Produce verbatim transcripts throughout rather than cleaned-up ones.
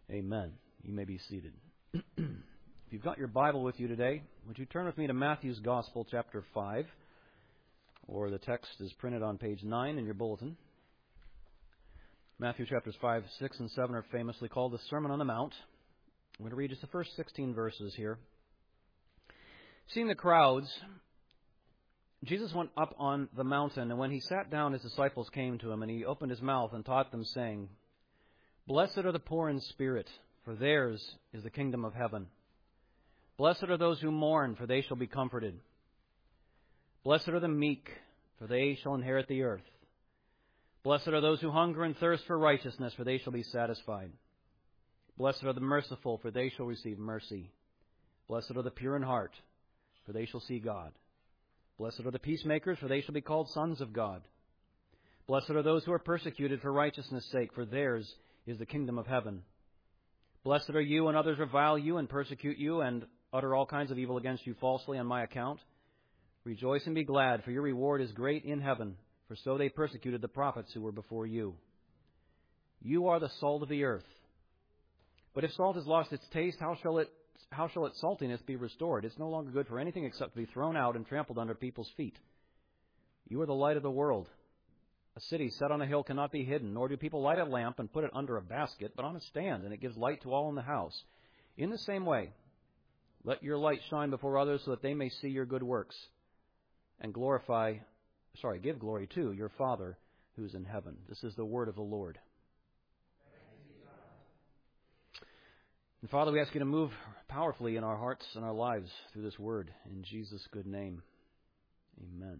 Amen. You may be seated. If you've got your Bible with you today, would you turn with me to Matthew's Gospel, chapter five, or the text is printed on page nine in your bulletin. Matthew chapters five, six, and seven are famously called the Sermon on the Mount. I'm going to read just the first sixteen verses here. Seeing the crowds, Jesus went up on the mountain, and when he sat down, his disciples came to him, and he opened his mouth and taught them, saying, Blessed are the poor in spirit, for theirs is the kingdom of heaven. Blessed are those who mourn, for they shall be comforted. Blessed are the meek, for they shall inherit the earth. Blessed are those who hunger and thirst for righteousness, for they shall be satisfied. Blessed are the merciful, for they shall receive mercy. Blessed are the pure in heart, for they shall see God. Blessed are the peacemakers, for they shall be called sons of God. Blessed are those who are persecuted for righteousness' sake, for theirs is the kingdom of heaven. Blessed are you when others revile you and persecute you and utter all kinds of evil against you falsely on my account. Rejoice and be glad, for your reward is great in heaven, for so they persecuted the prophets who were before you. You are the salt of the earth. But if salt has lost its taste, how shall it how shall its saltiness be restored? It's no longer good for anything except to be thrown out and trampled under people's feet. You are the light of the world. A city set on a hill cannot be hidden, nor do people light a lamp and put it under a basket, but on a stand, and it gives light to all in the house. In the same way, let your light shine before others so that they may see your good works and glorify, sorry, give glory to your Father who is in heaven. This is the word of the Lord. And Father, we ask you to move powerfully in our hearts and our lives through this word. In Jesus' good name, amen.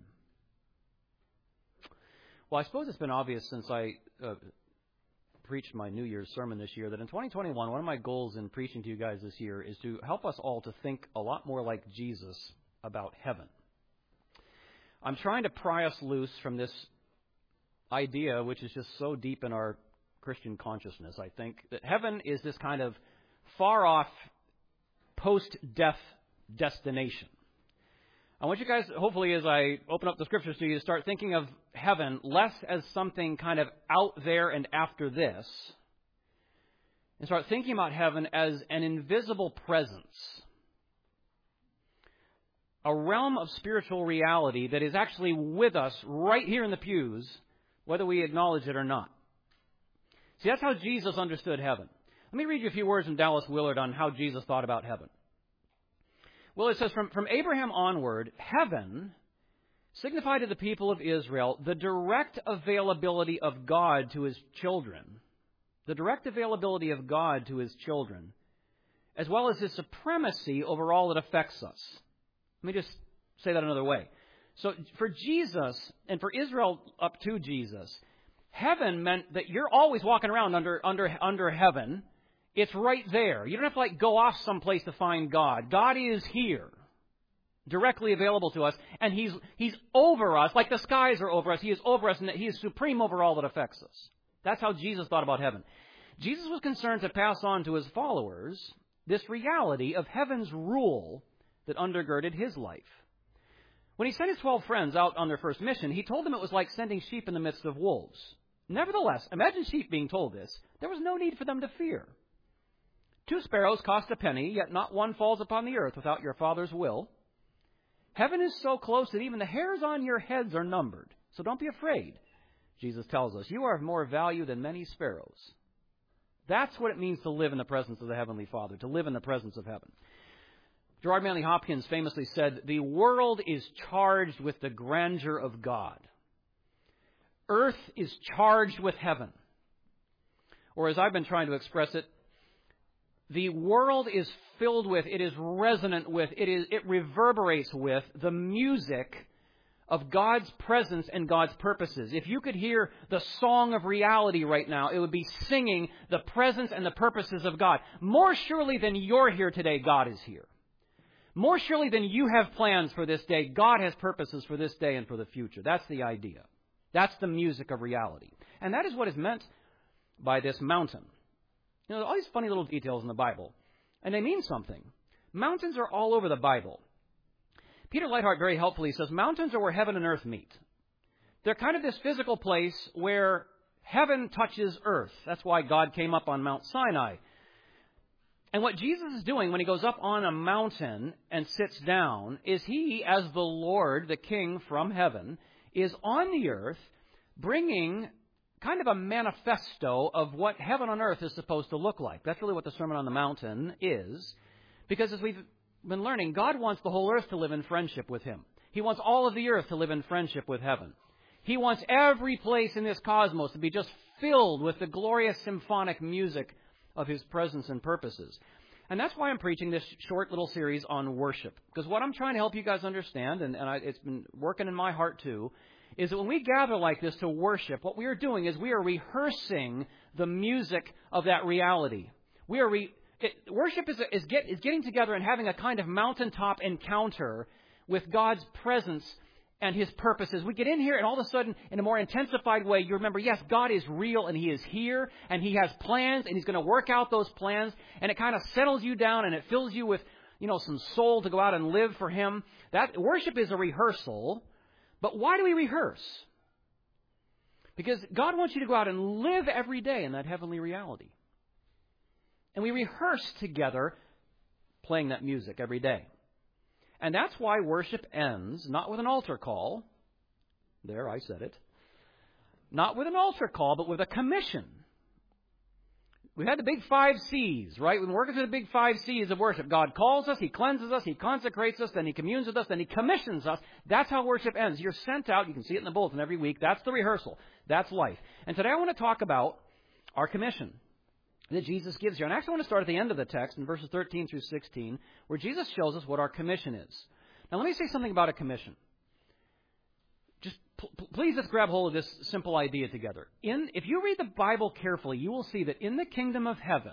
Well, I suppose it's been obvious since I uh, preached my New Year's sermon this year that in twenty twenty-one, one of my goals in preaching to you guys this year is to help us all to think a lot more like Jesus about heaven. I'm trying to pry us loose from this idea, which is just so deep in our Christian consciousness, I think, that heaven is this kind of far-off, post-death destination. I want you guys, hopefully, as I open up the Scriptures to you, to start thinking of heaven less as something kind of out there and after this, and start thinking about heaven as an invisible presence, a realm of spiritual reality that is actually with us right here in the pews, whether we acknowledge it or not. See, that's how Jesus understood heaven. Let me read you a few words from Dallas Willard on how Jesus thought about heaven. Well, it says, from, from Abraham onward, heaven signified to the people of Israel the direct availability of God to his children, the direct availability of God to his children, as well as his supremacy over all that affects us. Let me just say that another way. So for Jesus and for Israel up to Jesus, heaven meant that you're always walking around under under under heaven. It's right there. You don't have to like go off someplace to find God. God is here, directly available to us, and He's He's over us, like the skies are over us. He is over us, and He is supreme over all that affects us. That's how Jesus thought about heaven. Jesus was concerned to pass on to His followers this reality of heaven's rule that undergirded His life. When He sent His twelve friends out on their first mission, He told them it was like sending sheep in the midst of wolves. Nevertheless, imagine sheep being told this. There was no need for them to fear. Two sparrows cost a penny, yet not one falls upon the earth without your Father's will. Heaven is so close that even the hairs on your heads are numbered. So don't be afraid, Jesus tells us. You are of more value than many sparrows. That's what it means to live in the presence of the Heavenly Father, to live in the presence of heaven. Gerard Manley Hopkins famously said, the world is charged with the grandeur of God. Earth is charged with heaven. Or as I've been trying to express it, the world is filled with, it is resonant with, it is it reverberates with the music of God's presence and God's purposes. If you could hear the song of reality right now, it would be singing the presence and the purposes of God. More surely than you're here today, God is here. More surely than you have plans for this day, God has purposes for this day and for the future. That's the idea. That's the music of reality. And that is what is meant by this mountain. You know, all these funny little details in the Bible, and they mean something. Mountains are all over the Bible. Peter Leithart very helpfully says, mountains are where heaven and earth meet. They're kind of this physical place where heaven touches earth. That's why God came up on Mount Sinai. And what Jesus is doing when he goes up on a mountain and sits down is he, as the Lord, the King from heaven, is on the earth bringing kind of a manifesto of what heaven on earth is supposed to look like. That's really what the Sermon on the Mountain is. Because as we've been learning, God wants the whole earth to live in friendship with him. He wants all of the earth to live in friendship with heaven. He wants every place in this cosmos to be just filled with the glorious symphonic music of his presence and purposes. And that's why I'm preaching this short little series on worship. Because what I'm trying to help you guys understand, and, and I, it's been working in my heart too, is that when we gather like this to worship, what we are doing is we are rehearsing the music of that reality. We are re, it, worship is, is, get, is getting together and having a kind of mountaintop encounter with God's presence and his purposes. We get in here and all of a sudden, in a more intensified way, you remember, yes, God is real and he is here and he has plans and he's going to work out those plans, and it kind of settles you down and it fills you with, you know, some soul to go out and live for him. That worship is a rehearsal. But why do we rehearse? Because God wants you to go out and live every day in that heavenly reality. And we rehearse together playing that music every day. And that's why worship ends not with an altar call. There, I said it. Not with an altar call, but with a commission. We had the big five C's, right? We've been working through the big five C's of worship. God calls us, he cleanses us, he consecrates us, then he communes with us, then he commissions us. That's how worship ends. You're sent out. You can see it in the bulletin every week. That's the rehearsal. That's life. And today I want to talk about our commission that Jesus gives here. And I actually want to start at the end of the text in verses thirteen through sixteen, where Jesus shows us what our commission is. Now let me say something about a commission. Just p- please let's grab hold of this simple idea together. In, if you read the Bible carefully, you will see that in the kingdom of heaven,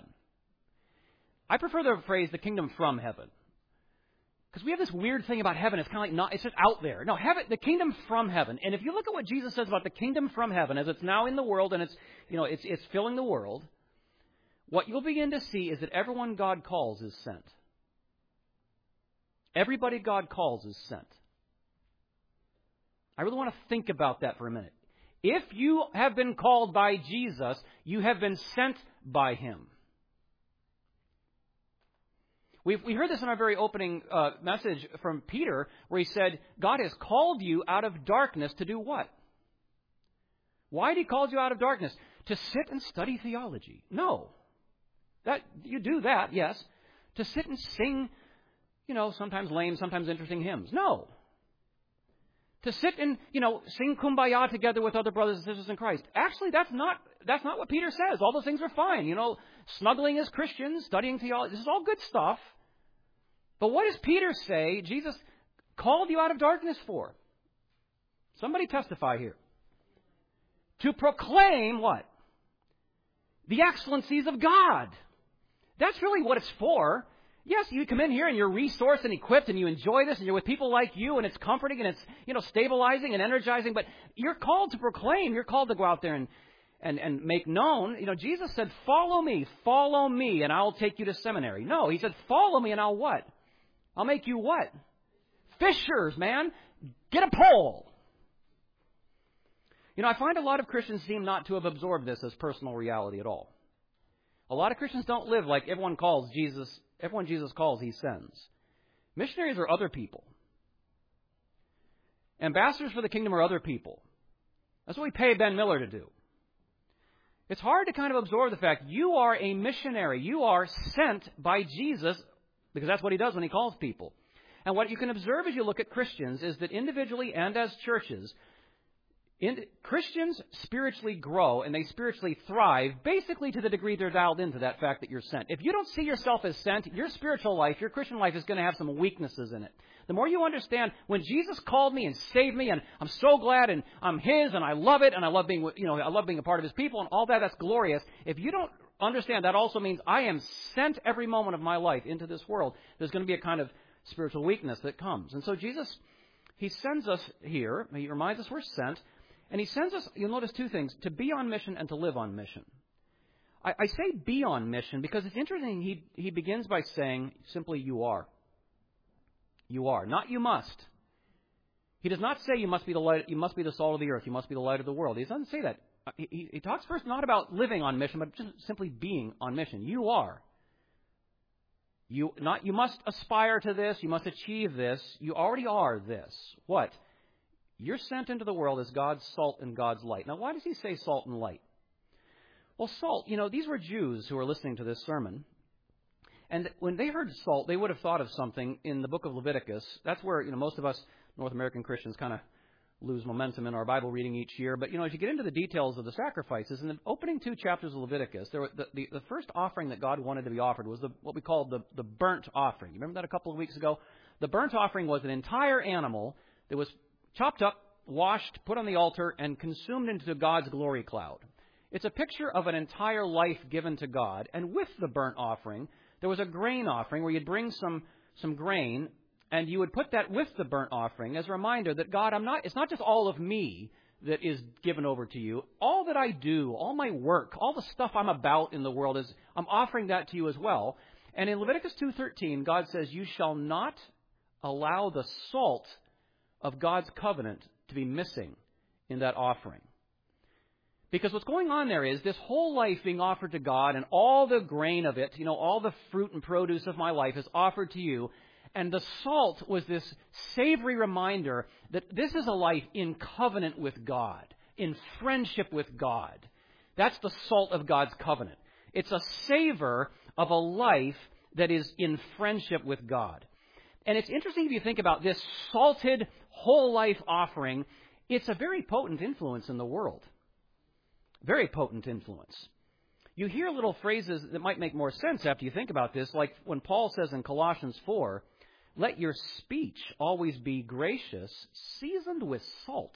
I prefer the phrase the kingdom from heaven. Because we have this weird thing about heaven. It's kind of like not, it's just out there. No, heaven, the kingdom from heaven. And if you look at what Jesus says about the kingdom from heaven, as it's now in the world and it's, you know, it's, it's filling the world, what you'll begin to see is that everyone God calls is sent. Everybody God calls is sent. I really want to think about that for a minute. If you have been called by Jesus, you have been sent by him. We've, we heard this in our very opening uh, message from Peter, where he said, God has called you out of darkness to do what? Why did he call you out of darkness? To sit and study theology. No. That you do that, yes. To sit and sing, you know, sometimes lame, sometimes interesting hymns. No. To sit and, you know, sing Kumbaya together with other brothers and sisters in Christ. Actually, that's not that's not what Peter says. All those things are fine. You know, snuggling as Christians, studying theology. This is all good stuff. But what does Peter say Jesus called you out of darkness for? Somebody testify here. To proclaim what? The excellencies of God. That's really what it's for. Yes, you come in here and you're resourced and equipped and you enjoy this and you're with people like you and it's comforting and it's, you know, stabilizing and energizing. But you're called to proclaim. You're called to go out there and, and, and make known. You know, Jesus said, follow me, follow me, and I'll take you to seminary. No, he said, follow me and I'll what? I'll make you what? Fishers, man. Get a pole. You know, I find a lot of Christians seem not to have absorbed this as personal reality at all. A lot of Christians don't live like everyone calls Jesus, everyone Jesus calls, he sends. Missionaries are other people. Ambassadors for the kingdom are other people. That's what we pay Ben Miller to do. It's hard to kind of absorb the fact you are a missionary. You are sent by Jesus, because that's what he does when he calls people. And what you can observe as you look at Christians is that individually and as churches, In, Christians spiritually grow and they spiritually thrive basically to the degree they're dialed into that fact that you're sent. If you don't see yourself as sent, your spiritual life, your Christian life is going to have some weaknesses in it. The more you understand, when Jesus called me and saved me, and I'm so glad, and I'm his, and I love it, and I love being, you know, I love being a part of his people, and all that, that's glorious. If you don't understand, that also means I am sent every moment of my life into this world. There's going to be a kind of spiritual weakness that comes. And so Jesus, he sends us here. He reminds us we're sent. And he sends us, you'll notice two things, to be on mission and to live on mission. I, I say be on mission because it's interesting. He, he begins by saying simply you are. You are. Not you must. He does not say you must be the light, you must be the salt of the earth, you must be the light of the world. He doesn't say that. He, he, he talks first not about living on mission, but just simply being on mission. You are. You not you must aspire to this, you must achieve this. You already are this. What? You're sent into the world as God's salt and God's light. Now, why does he say salt and light? Well, salt, you know, these were Jews who were listening to this sermon. And when they heard salt, they would have thought of something in the book of Leviticus. That's where, you know, most of us North American Christians kind of lose momentum in our Bible reading each year. But, you know, as you get into the details of the sacrifices, in the opening two chapters of Leviticus, there were the, the, the first offering that God wanted to be offered was the, what we called the, the burnt offering. You remember that a couple of weeks ago? The burnt offering was an entire animal that was chopped up, washed, put on the altar, and consumed into God's glory cloud. It's a picture of an entire life given to God. And with the burnt offering, there was a grain offering where you'd bring some, some grain, and you would put that with the burnt offering as a reminder that, God, I'm not, it's not just all of me that is given over to you. All that I do, all my work, all the stuff I'm about in the world, is I'm offering that to you as well. And in Leviticus two thirteen, God says, you shall not allow the salt of God's covenant to be missing in that offering. Because what's going on there is this whole life being offered to God, and all the grain of it, you know, all the fruit and produce of my life is offered to you. And the salt was this savory reminder that this is a life in covenant with God, in friendship with God. That's the salt of God's covenant. It's a savor of a life that is in friendship with God. And it's interesting if you think about this salted whole life offering. It's a very potent influence in the world. Very potent influence. You hear little phrases that might make more sense after you think about this, like when Paul says in Colossians four, let your speech always be gracious, seasoned with salt.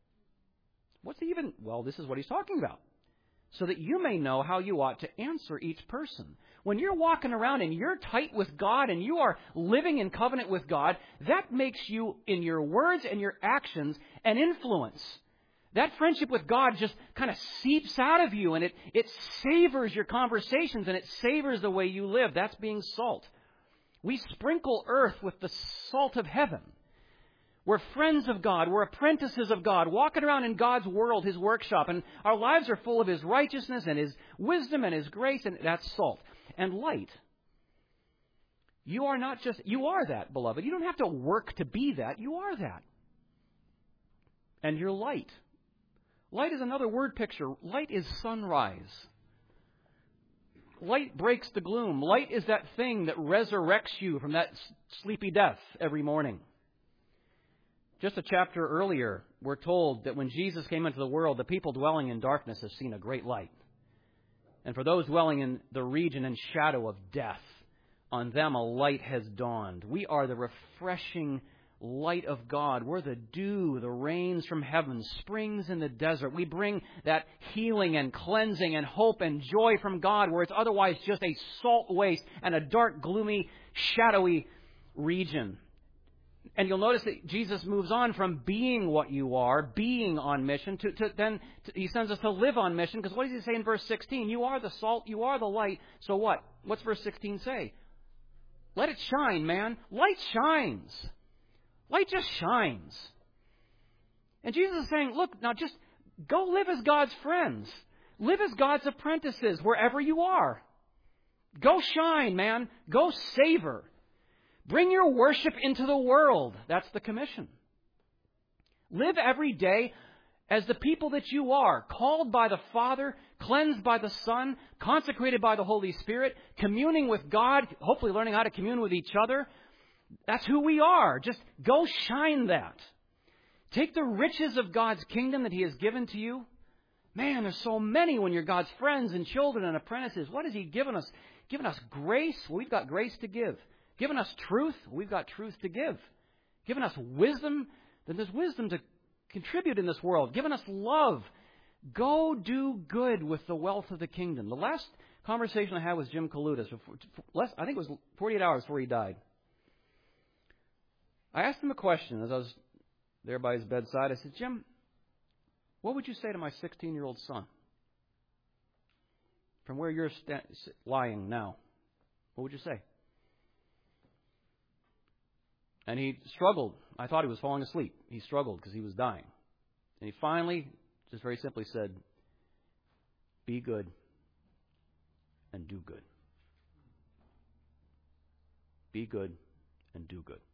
What's he even? Well, this is what he's talking about. So that you may know how you ought to answer each person. When you're walking around and you're tight with God and you are living in covenant with God, that makes you, in your words and your actions, an influence. That friendship with God just kind of seeps out of you, and it, it savors your conversations, and it savors the way you live. That's being salt. We sprinkle earth with the salt of heaven. We're friends of God. We're apprentices of God, walking around in God's world, His workshop, and our lives are full of His righteousness and His wisdom and His grace, and that's salt. And light. You are not just, you are that, beloved. You don't have to work to be that. You are that. And you're light. Light is another word picture. Light is sunrise. Light breaks the gloom. Light is that thing that resurrects you from that sleepy death every morning. Just a chapter earlier, we're told that when Jesus came into the world, the people dwelling in darkness have seen a great light. And for those dwelling in the region and shadow of death, on them a light has dawned. We are the refreshing light of God. We're the dew, the rains from heaven, springs in the desert. We bring that healing and cleansing and hope and joy from God, where it's otherwise just a salt waste and a dark, gloomy, shadowy region. And you'll notice that Jesus moves on from being what you are, being on mission, to, to then to, He sends us to live on mission. Because what does He say in verse sixteen? You are the salt, you are the light. So what? What's verse sixteen say? Let it shine, man. Light shines. Light just shines. And Jesus is saying, look, now just go live as God's friends. Live as God's apprentices wherever you are. Go shine, man. Go savor. Bring your worship into the world. That's the commission. Live every day as the people that you are, called by the Father, cleansed by the Son, consecrated by the Holy Spirit, communing with God, hopefully learning how to commune with each other. That's who we are. Just go shine that. Take the riches of God's kingdom that He has given to you. Man, there's so many when you're God's friends and children and apprentices. What has He given us? Given us grace? Well, we've got grace to give. Given us truth? We've got truth to give. Given us wisdom? Then there's wisdom to contribute in this world. Given us love. Go do good with the wealth of the kingdom. The last conversation I had with Jim Kalutis, I think it was forty-eight hours before he died. I asked him a question as I was there by his bedside. I said, Jim, what would you say to my sixteen-year-old son? From where you're sta- lying now, what would you say? And he struggled. I thought he was falling asleep. He struggled because he was dying. And he finally, just very simply said, be good and do good. Be good and do good.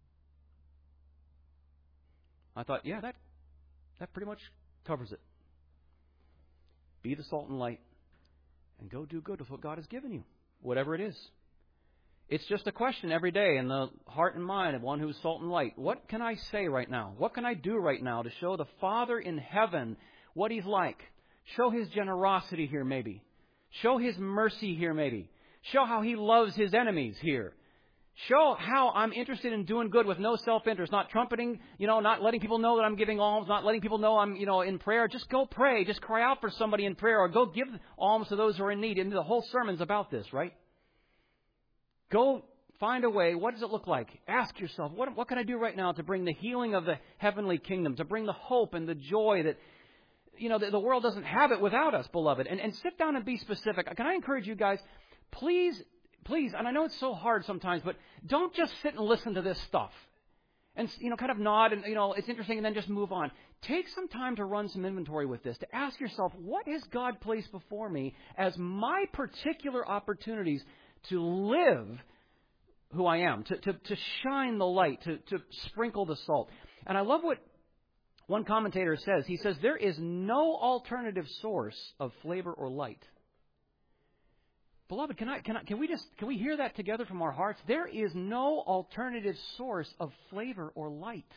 I thought, yeah, that that pretty much covers it. Be the salt and light and go do good with what God has given you, whatever it is. It's just a question every day in the heart and mind of one who's salt and light. What can I say right now? What can I do right now to show the Father in heaven what He's like? Show His generosity here maybe. Show His mercy here maybe. Show how He loves His enemies here. Show how I'm interested in doing good with no self-interest, not trumpeting, you know, not letting people know that I'm giving alms, not letting people know I'm, you know, in prayer. Just go pray. Just cry out for somebody in prayer, or go give alms to those who are in need. And the whole sermon's about this, right? Go find a way. What does it look like? Ask yourself, what, what can I do right now to bring the healing of the heavenly kingdom, to bring the hope and the joy that, you know, the, the world doesn't have it without us, beloved. And, and sit down and be specific. Can I encourage you guys, please, please, and I know it's so hard sometimes, but don't just sit and listen to this stuff and, you know, kind of nod and, you know, it's interesting and then just move on. Take some time to run some inventory with this, to ask yourself, what has God placed before me as my particular opportunities to live who I am, to, to, to shine the light, to, to sprinkle the salt. And I love what one commentator says. He says, there is no alternative source of flavor or light. Beloved, can I, can I, can we just, can we hear that together from our hearts? There is no alternative source of flavor or light.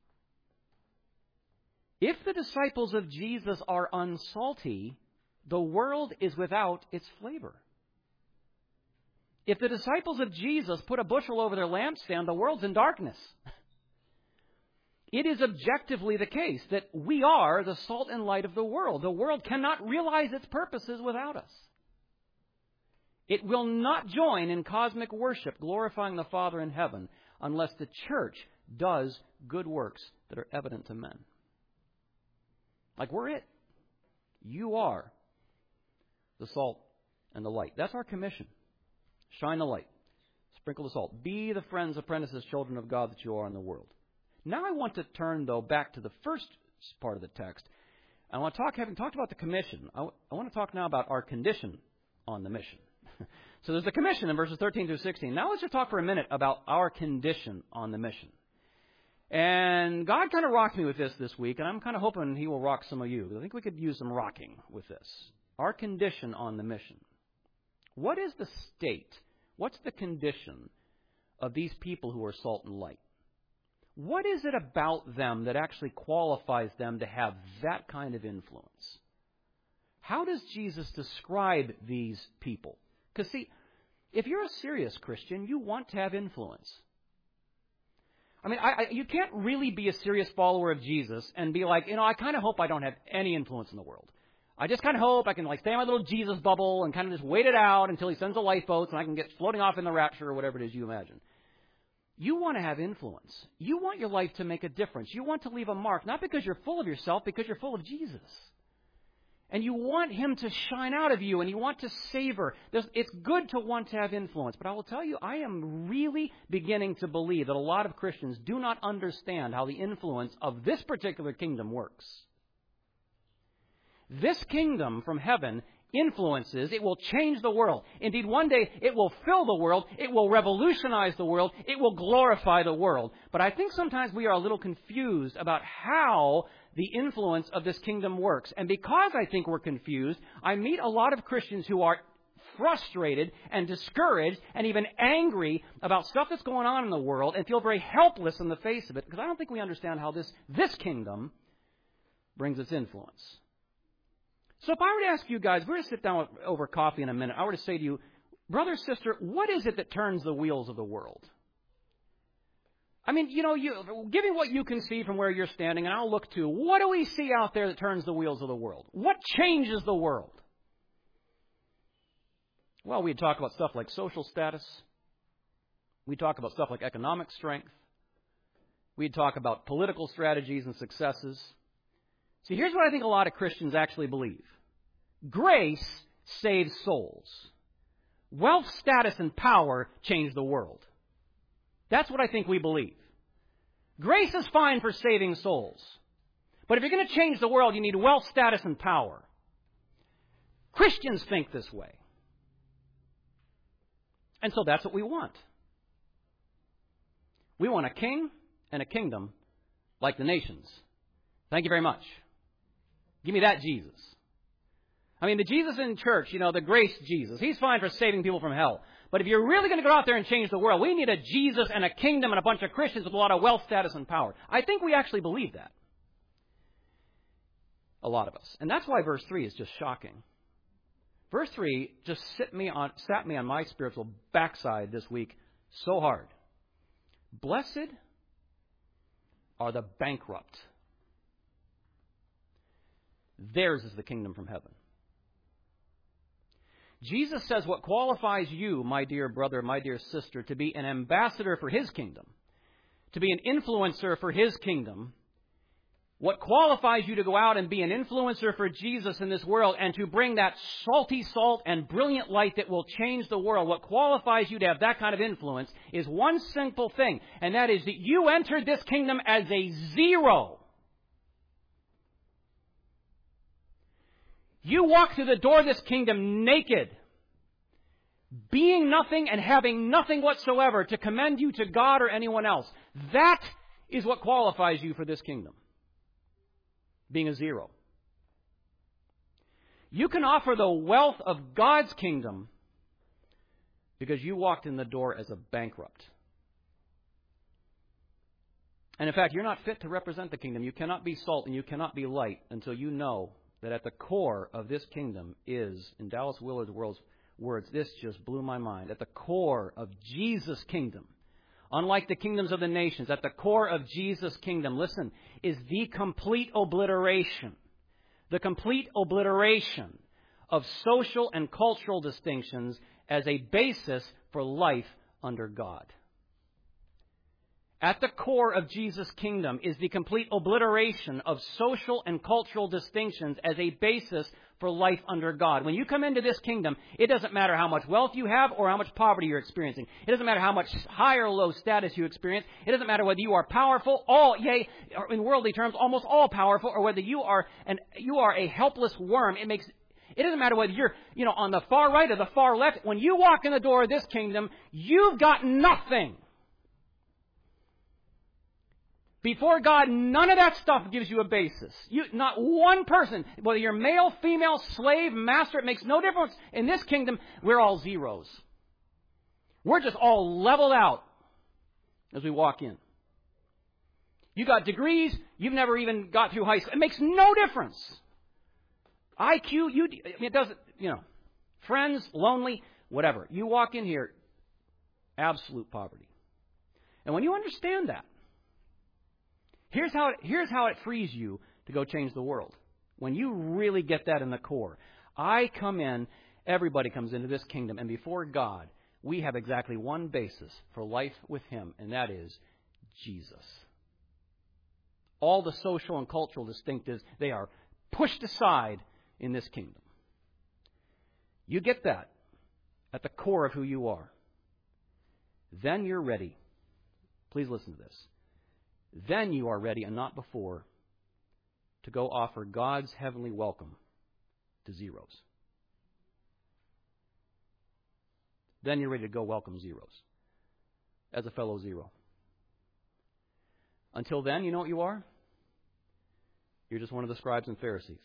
If the disciples of Jesus are unsalty, the world is without its flavor. If the disciples of Jesus put a bushel over their lampstand, the world's in darkness. It is objectively the case that we are the salt and light of the world. The world cannot realize its purposes without us. It will not join in cosmic worship, glorifying the Father in heaven, unless the church does good works that are evident to men. Like we're it. You are the salt and the light. That's our commission. Shine the light. Sprinkle the salt. Be the friends, apprentices, children of God that you are in the world. Now I want to turn, though, back to the first part of the text. I want to talk, having talked about the commission, I, w- I want to talk now about our condition on the mission. So there's the commission in verses thirteen through sixteen. Now let's just talk for a minute about our condition on the mission. And God kind of rocked me with this this week, and I'm kind of hoping He will rock some of you. I think we could use some rocking with this. Our condition on the mission. What is the state? What's the condition of these people who are salt and light? What is it about them that actually qualifies them to have that kind of influence? How does Jesus describe these people? Because, see, if you're a serious Christian, you want to have influence. I mean, I, I, you can't really be a serious follower of Jesus and be like, you know, I kind of hope I don't have any influence in the world. I just kind of hope I can like stay in my little Jesus bubble and kind of just wait it out until He sends the lifeboats and I can get floating off in the rapture or whatever it is you imagine. You want to have influence. You want your life to make a difference. You want to leave a mark, not because you're full of yourself, because you're full of Jesus. And you want Him to shine out of you, and you want to savor. There's, it's good to want to have influence, but I will tell you, I am really beginning to believe that a lot of Christians do not understand how the influence of this particular kingdom works. This kingdom from heaven influences, it will change the world. Indeed, one day it will fill the world, it will revolutionize the world, it will glorify the world. But I think sometimes we are a little confused about how the influence of this kingdom works. And because I think we're confused, I meet a lot of Christians who are frustrated and discouraged and even angry about stuff that's going on in the world and feel very helpless in the face of it, because I don't think we understand how this, this kingdom brings its influence. So if I were to ask you guys, we're going to sit down over coffee in a minute, I were to say to you, brother, sister, what is it that turns the wheels of the world? I mean, you know, you, given what you can see from where you're standing, and I'll look to, what do we see out there that turns the wheels of the world? What changes the world? Well, we talk about stuff like social status. We talk about stuff like economic strength. We talk about political strategies and successes. See, here's what I think a lot of Christians actually believe. Grace saves souls. Wealth, status, and power change the world. That's what I think we believe. Grace is fine for saving souls. But if you're going to change the world, you need wealth, status, and power. Christians think this way. And so that's what we want. We want a king and a kingdom like the nations. Thank you very much. Give me that Jesus. I mean, the Jesus in church, you know, the grace Jesus, he's fine for saving people from hell. But if you're really going to go out there and change the world, we need a Jesus and a kingdom and a bunch of Christians with a lot of wealth, status, and power. I think we actually believe that. A lot of us. And that's why verse three is just shocking. Verse three just sit me on, sat me on my spiritual backside this week so hard. Blessed are the bankrupt. Theirs is the kingdom from heaven. Jesus says what qualifies you, my dear brother, my dear sister, to be an ambassador for His kingdom, to be an influencer for His kingdom, what qualifies you to go out and be an influencer for Jesus in this world and to bring that salty salt and brilliant light that will change the world, what qualifies you to have that kind of influence is one simple thing, and that is that you entered this kingdom as a zero. You walk through the door of this kingdom naked, being nothing and having nothing whatsoever to commend you to God or anyone else. That is what qualifies you for this kingdom. Being a zero. You can offer the wealth of God's kingdom because you walked in the door as a bankrupt. And in fact, you're not fit to represent the kingdom. You cannot be salt and you cannot be light until you know that at the core of this kingdom is, in Dallas Willard's words, this just blew my mind, at the core of Jesus' kingdom, unlike the kingdoms of the nations, at the core of Jesus' kingdom, listen, is the complete obliteration, the complete obliteration of social and cultural distinctions as a basis for life under God. At the core of Jesus' kingdom is the complete obliteration of social and cultural distinctions as a basis for life under God. When you come into this kingdom, it doesn't matter how much wealth you have or how much poverty you're experiencing. It doesn't matter how much high or low status you experience. It doesn't matter whether you are powerful, all, yea, in worldly terms, almost all powerful, or whether you are an, you are a helpless worm. It makes It doesn't matter whether you're, you know, on the far right or the far left. When you walk in the door of this kingdom, you've got nothing. Before God, none of that stuff gives you a basis. You, not one person, whether you're male, female, slave, master, it makes no difference. In this kingdom, we're all zeros. We're just all leveled out as we walk in. You got degrees, you've never even got through high school. It makes no difference. I Q, you, I mean, it doesn't, you know, friends, lonely, whatever. You walk in here, absolute poverty. And when you understand that, Here's how, it, here's how it frees you to go change the world. When you really get that in the core. I come in, everybody comes into this kingdom, and before God, we have exactly one basis for life with Him, and that is Jesus. All the social and cultural distinctives, they are pushed aside in this kingdom. You get that at the core of who you are. Then you're ready. Please listen to this. Then you are ready, and not before, to go offer God's heavenly welcome to zeros. Then you're ready to go welcome zeros as a fellow zero. Until then, you know what you are? You're just one of the scribes and Pharisees.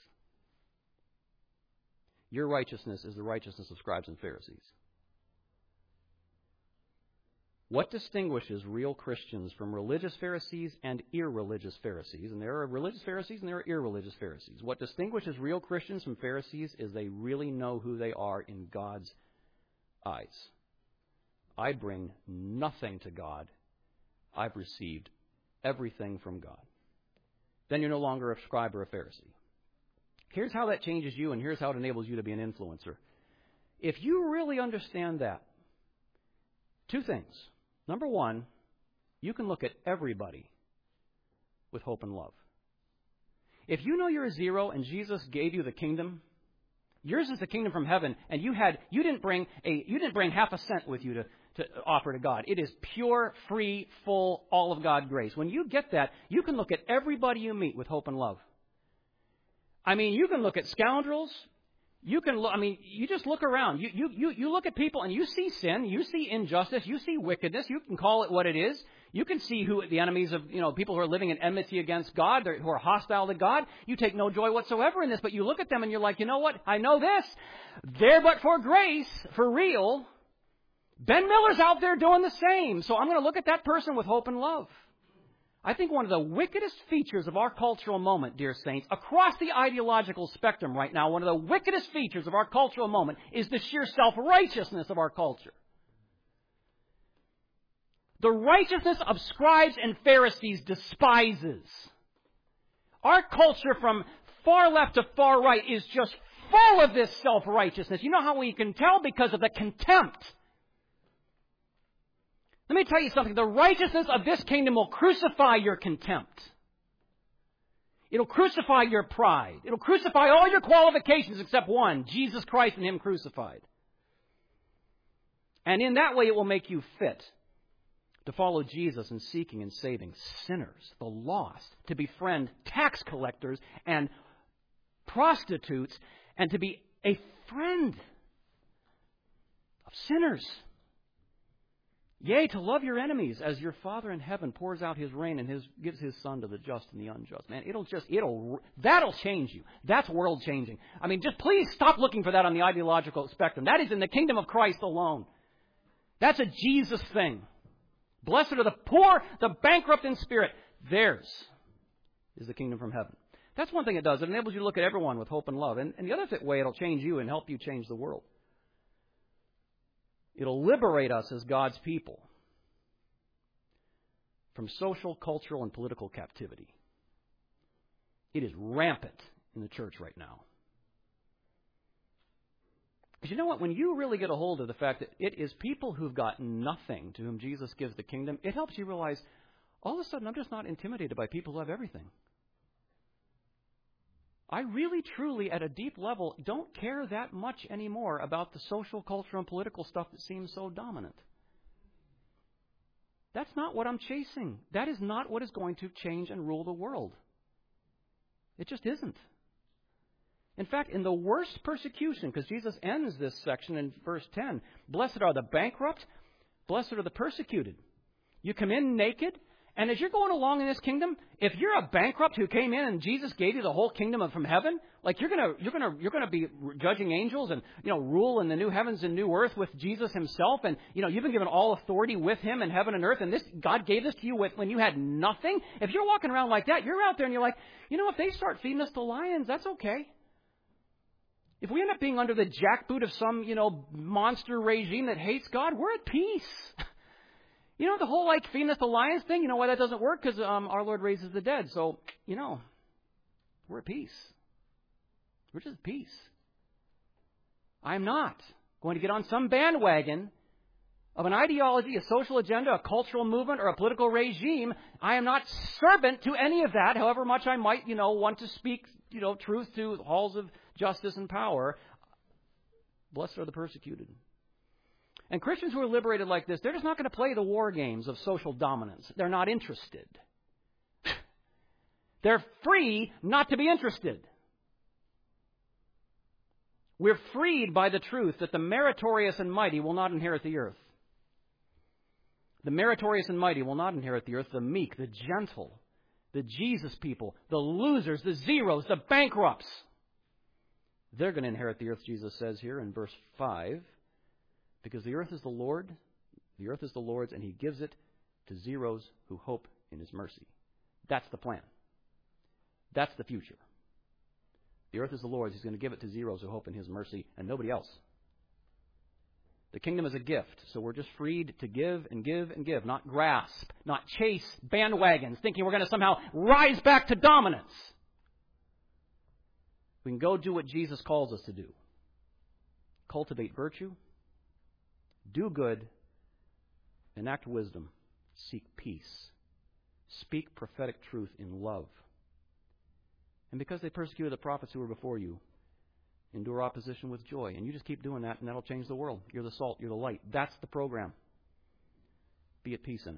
Your righteousness is the righteousness of scribes and Pharisees. What distinguishes real Christians from religious Pharisees and irreligious Pharisees? And there are religious Pharisees and there are irreligious Pharisees. What distinguishes real Christians from Pharisees is they really know who they are in God's eyes. I bring nothing to God. I've received everything from God. Then you're no longer a scribe or a Pharisee. Here's how that changes you, and here's how it enables you to be an influencer. If you really understand that, two things. Number one, you can look at everybody with hope and love. If you know you're a zero and Jesus gave you the kingdom, yours is the kingdom from heaven, and you had you didn't bring a you didn't bring half a cent with you to, to offer to God. It is pure, free, full, all of God grace. When you get that, you can look at everybody you meet with hope and love. I mean, you can look at scoundrels. You can look, I mean, you just look around. You, you, you, you look at people and you see sin, you see injustice, you see wickedness. You can call it what it is. You can see who the enemies of, you know, people who are living in enmity against God, who are hostile to God. You take no joy whatsoever in this, but you look at them and you're like, you know what? I know this. There but for grace, for real. Ben Miller's out there doing the same. So I'm going to look at that person with hope and love. I think one of the wickedest features of our cultural moment, dear saints, across the ideological spectrum right now, one of the wickedest features of our cultural moment is the sheer self-righteousness of our culture. The righteousness of scribes and Pharisees despises. Our culture from far left to far right is just full of this self-righteousness. You know how we can tell? Because of the contempt. Let me tell you something. The righteousness of this kingdom will crucify your contempt. It'll crucify your pride. It'll crucify all your qualifications except one, Jesus Christ and Him crucified. And in that way it will make you fit to follow Jesus in seeking and saving sinners, the lost, to befriend tax collectors and prostitutes, and to be a friend of sinners. Yea, to love your enemies as your Father in heaven pours out His rain and his, gives His Son to the just and the unjust. Man, it'll just, it'll, that'll change you. That's world changing. I mean, just please stop looking for that on the ideological spectrum. That is in the kingdom of Christ alone. That's a Jesus thing. Blessed are the poor, the bankrupt in spirit. Theirs is the kingdom from heaven. That's one thing it does. It enables you to look at everyone with hope and love. And, and the other way it'll change you and help you change the world. It'll liberate us as God's people from social, cultural, and political captivity. It is rampant in the church right now. Because you know what? When you really get a hold of the fact that it is people who've got nothing to whom Jesus gives the kingdom, it helps you realize all of a sudden I'm just not intimidated by people who have everything. I really, truly, at a deep level, don't care that much anymore about the social, cultural, and political stuff that seems so dominant. That's not what I'm chasing. That is not what is going to change and rule the world. It just isn't. In fact, in the worst persecution, because Jesus ends this section in verse ten, blessed are the bankrupt, blessed are the persecuted. You come in naked. And as you're going along in this kingdom, if you're a bankrupt who came in and Jesus gave you the whole kingdom of from heaven, like you're gonna you're gonna you're gonna be judging angels and you know rule in the new heavens and new earth with Jesus Himself, and you know you've been given all authority with Him in heaven and earth, and this God gave this to you with, when you had nothing. If you're walking around like that, you're out there and you're like, you know, if they start feeding us to lions, that's okay. If we end up being under the jackboot of some you know monster regime that hates God, we're at peace. You know, the whole, like, feeding us the lions thing, you know why that doesn't work? Because um, our Lord raises the dead. So, you know, we're at peace. We're just at peace. I'm not going to get on some bandwagon of an ideology, a social agenda, a cultural movement, or a political regime. I am not servant to any of that, however much I might, you know, want to speak, you know, truth to halls of justice and power. Blessed are the persecuted. And Christians who are liberated like this, they're just not going to play the war games of social dominance. They're not interested. They're free not to be interested. We're freed by the truth that the meritorious and mighty will not inherit the earth. The meritorious and mighty will not inherit the earth. The meek, the gentle, the Jesus people, the losers, the zeros, the bankrupts, they're going to inherit the earth, Jesus says here in verse five. Because the earth is the Lord, the earth is the Lord's, and He gives it to zeros who hope in His mercy. That's the plan. That's the future. The earth is the Lord's. He's going to give it to zeros who hope in His mercy and nobody else. The kingdom is a gift, so we're just freed to give and give and give, not grasp, not chase bandwagons, thinking we're going to somehow rise back to dominance. We can go do what Jesus calls us to do. Cultivate virtue. Do good, enact wisdom, seek peace, speak prophetic truth in love. And because they persecuted the prophets who were before you, endure opposition with joy. And you just keep doing that, and that'll change the world. You're the salt, you're the light. That's the program. Be at peace in it.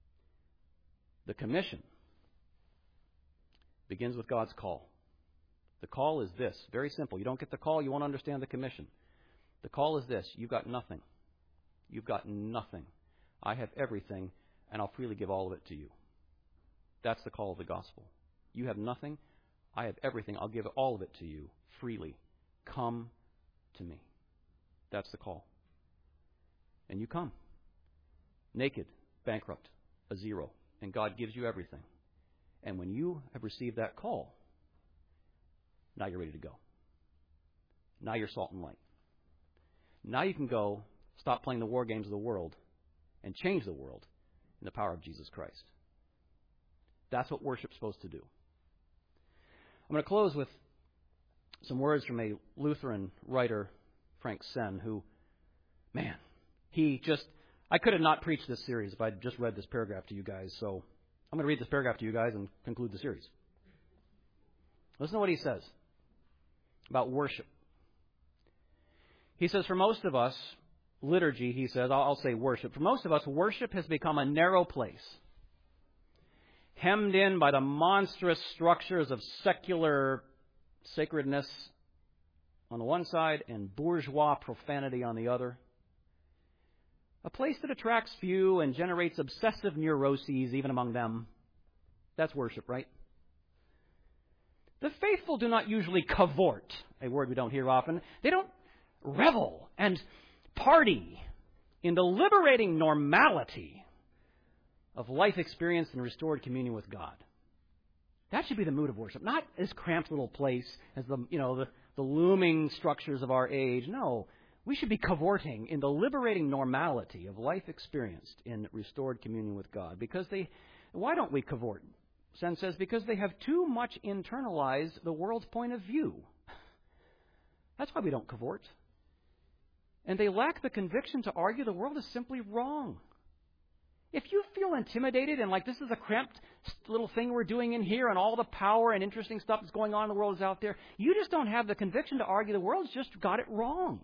The commission begins with God's call. The call is this. Very simple. You don't get the call, you won't understand the commission. The call is this. You've got nothing. You've got nothing. I have everything, and I'll freely give all of it to you. That's the call of the gospel. You have nothing. I have everything. I'll give all of it to you freely. Come to me. That's the call. And you come. Naked, bankrupt, a zero. And God gives you everything. And when you have received that call, now you're ready to go. Now you're salt and light. Now you can go stop playing the war games of the world and change the world in the power of Jesus Christ. That's what worship's supposed to do. I'm going to close with some words from a Lutheran writer, Frank Senn, who, man, he just, I could have not preached this series if I'd just read this paragraph to you guys, so I'm going to read this paragraph to you guys and conclude the series. Listen to what he says about worship. He says, for most of us, liturgy, he says, I'll, I'll say worship. For most of us, worship has become a narrow place, hemmed in by the monstrous structures of secular sacredness on the one side and bourgeois profanity on the other. A place that attracts few and generates obsessive neuroses even among them. That's worship, right? The faithful do not usually cavort, a word we don't hear often. They don't revel and party in the liberating normality of life experienced in restored communion with God. That should be the mood of worship, not this cramped little place as the you know the, the looming structures of our age. No, we should be cavorting in the liberating normality of life experienced in restored communion with God. Because they, why don't we cavort? Senn says because they have too much internalized the world's point of view. That's why we don't cavort. And they lack the conviction to argue the world is simply wrong. If you feel intimidated and like this is a cramped little thing we're doing in here and all the power and interesting stuff that's going on in the world is out there, you just don't have the conviction to argue the world's just got it wrong.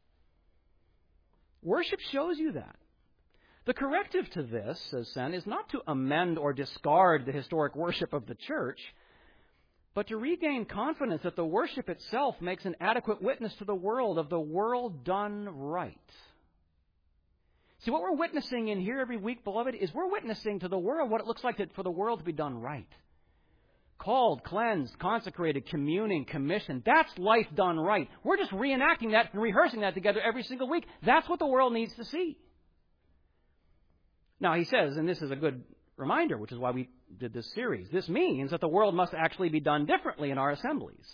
Worship shows you that. The corrective to this, says Senn, is not to amend or discard the historic worship of the church, but to regain confidence that the worship itself makes an adequate witness to the world of the world done right. See, what we're witnessing in here every week, beloved, is we're witnessing to the world what it looks like for the world to be done right. Called, cleansed, consecrated, communing, commissioned. That's life done right. We're just reenacting that and rehearsing that together every single week. That's what the world needs to see. Now, he says, and this is a good reminder, which is why we did this series, this means that the world must actually be done differently in our assemblies.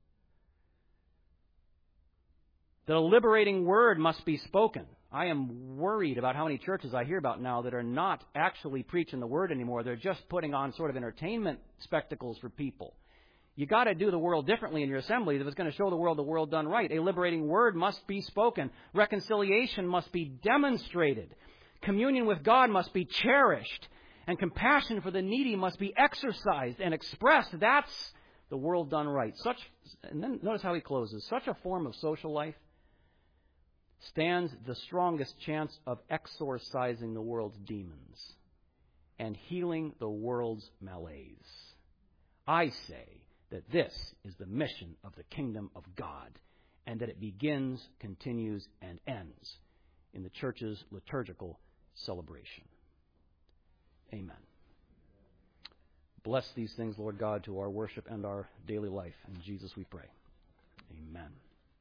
That a liberating word must be spoken. I am worried about how many churches I hear about now that are not actually preaching the word anymore. They're just putting on sort of entertainment spectacles for people. You got to do the world differently in your assembly if it's going to show the world the world done right. A liberating word must be spoken. Reconciliation must be demonstrated. Communion with God must be cherished. And compassion for the needy must be exercised and expressed. That's the world done right. Such, and then notice how he closes. Such a form of social life stands the strongest chance of exorcising the world's demons and healing the world's malaise. I say that this is the mission of the kingdom of God, and that it begins, continues, and ends in the church's liturgical celebration. Amen. Bless these things, Lord God, to our worship and our daily life. In Jesus we pray. Amen.